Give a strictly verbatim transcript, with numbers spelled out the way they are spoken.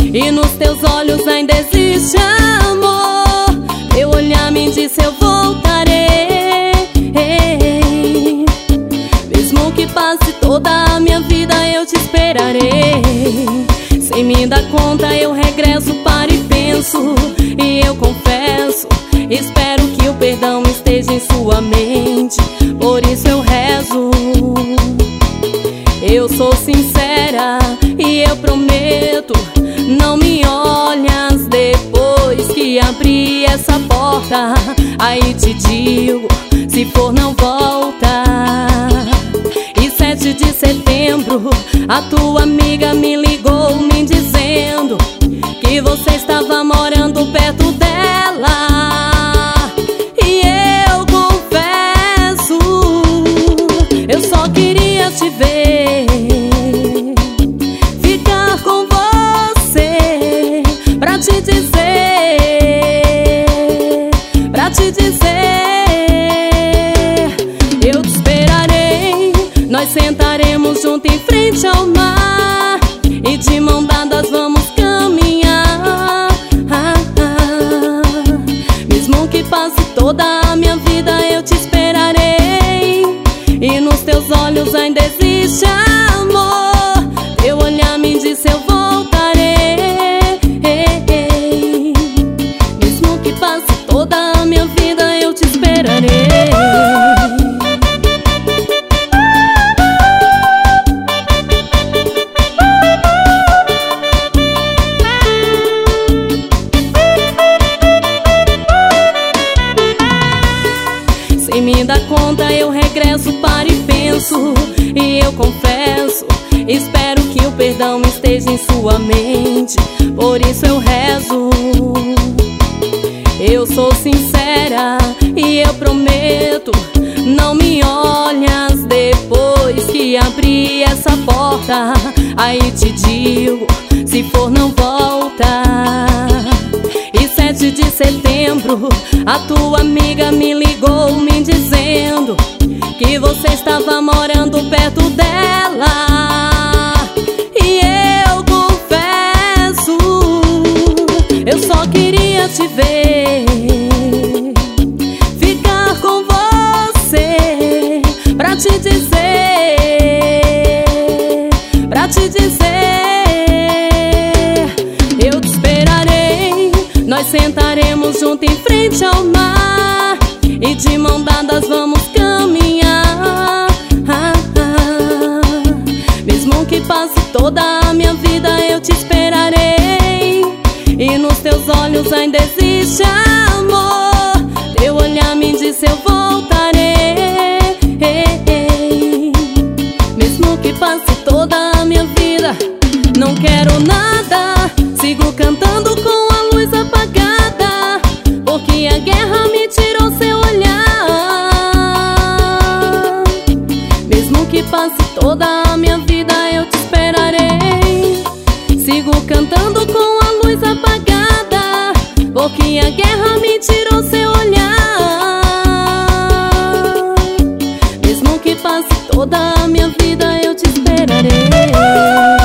e nos teus olhos ainda existe amor. Teu olhar me disse eu voltarei, mesmo que passe toda a minha vida eu te esperarei. Sem me dar conta eu regresso, paro e penso, e eu confesso, espero que o perdão esteja em sua mente. Por isso eu rezo. Eu sou sincera e eu prometo, não me olhas depois que abrir essa porta. Aí te digo, se for não volta. E sete de setembro a tua amiga me ligou me dizendo que você estava morando perto dela. E eu confesso, eu só queria te ver, ficar com você, pra te dizer, pra te dizer, eu te esperarei. Nós sentaremos junto em frente ao mar e de mão dadas vamos caminhar. ah, ah. Mesmo que passe toda a minha vida eu te esperarei, e nos teus olhos ainda existe amor. Teu olhar me disse eu voltarei, mesmo que passe toda a minha vida eu te esperarei. Sem me dar conta eu regresso, paro e penso, e eu confesso, espero que o perdão esteja em sua mente. Por isso eu rezo. Eu sou sincera e eu prometo, não me olhas depois que abrir essa porta. Aí te digo, se for não volta. E sete de setembro a tua amiga me ligou me dizendo que você estava morando perto dela. E eu confesso, eu só queria te ver, ficar com você, pra te dizer, pra te dizer, eu te esperarei. Nós sentaremos junto em frente ao mar e de mão dadas vamos caminhar. ah, ah. Mesmo que passe toda a minha vida eu te esperarei, e nos teus olhos ainda existe amor. Teu olhar me disse eu voltarei, mesmo que passe toda a minha vida. Não quero nada, sigo cantando com a luz apagada, porque a guerra me tirou seu olhar. Mesmo que passe toda a minha vida eu te esperarei, sigo cantando com a luz apagada, porque a guerra me tirou seu olhar. Mesmo que passe toda a minha vida eu te esperarei.